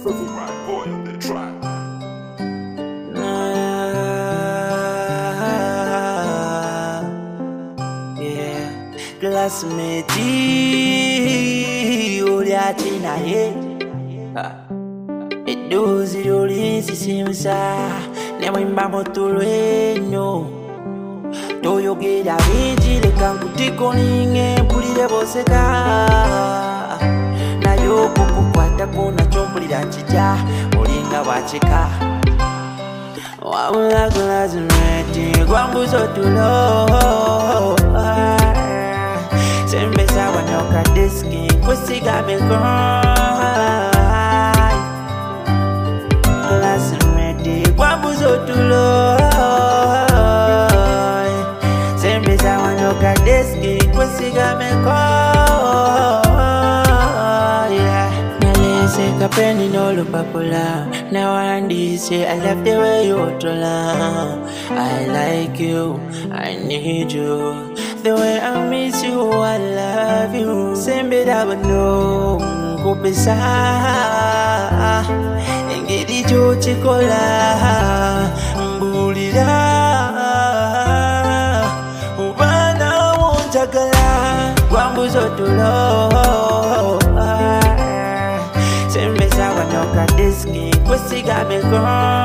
Right boy on the track. Yeah, classmate, uliati na ye. Edozi ulinsi simsa, nemwimba motulweno. Toyogera bingi leka nkutiko ninge mpulire boseka. Nayo kukukwatako nakyo mpulira nkitya olinga bwacheka. Wabula classmate gwambuza otulo. Sembesa wano kadeski kusigameko. Classmate gwambuza otulo. Sembesa wano kadeski kusigameko. Naleseka peni n'olupapula nawandise I love the way you tola. I like you, I need you, the way I miss you, I love you. Sembera bano nkupesa engeri gy'okikola mbulira ubana wonjagala gwambuza otulo. Sembesa wano kadeski kusigameko.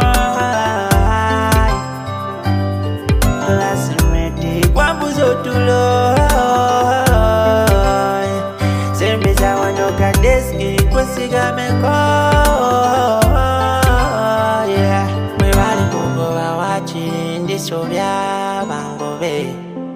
Classmate gwambuza otulo. Sembesa wano kadeski kusigameko. Yeah, mwe bali kugoba wachirindisobya bangobe.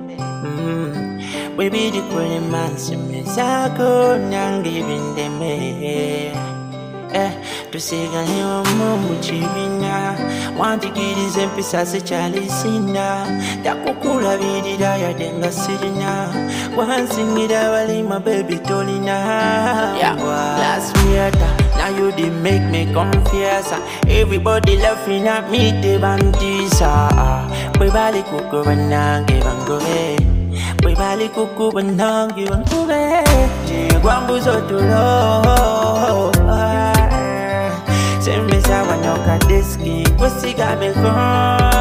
We be the pretty man, simizako nange bindeme. Tusiga hiyo mumu chibina. Wantikirize mpisa sechali sina. Takukula vidida ya denga sirina. Wansingira wali my baby tolina. Yeah, last year now you did make me confess. Everybody laughing at me, they bandisa. We bali kukuba nange bangobe. We bali kukuba nange bangobe. Gwambuza otulo. Sembesa wano kadeski kusigameko.